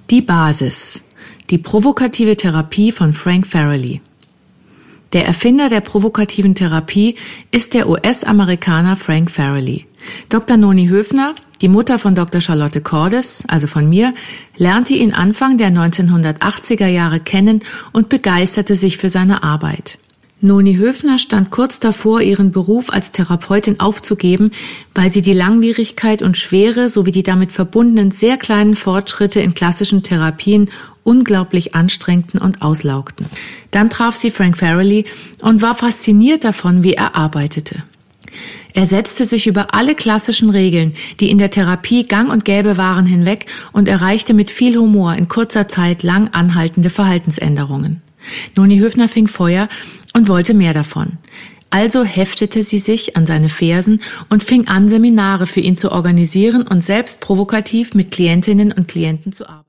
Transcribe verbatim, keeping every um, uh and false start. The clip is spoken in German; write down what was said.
Die Basis. Die provokative Therapie von Frank Farrelly. Der Erfinder der provokativen Therapie ist der U S-Amerikaner Frank Farrelly. Doktor Noni Höfner, die Mutter von Doktor Charlotte Cordes, also von mir, lernte ihn Anfang der neunzehnhundertachtziger Jahre kennen und begeisterte sich für seine Arbeit. Noni Höfner stand kurz davor, ihren Beruf als Therapeutin aufzugeben, weil sie die Langwierigkeit und Schwere sowie die damit verbundenen sehr kleinen Fortschritte in klassischen Therapien unglaublich anstrengten und auslaugten. Dann traf sie Frank Farrelly und war fasziniert davon, wie er arbeitete. Er setzte sich über alle klassischen Regeln, die in der Therapie gang und gäbe waren, hinweg und erreichte mit viel Humor in kurzer Zeit lang anhaltende Verhaltensänderungen. Noni Höfner fing Feuer und wollte mehr davon. Also heftete sie sich an seine Fersen und fing an, Seminare für ihn zu organisieren und selbst provokativ mit Klientinnen und Klienten zu arbeiten.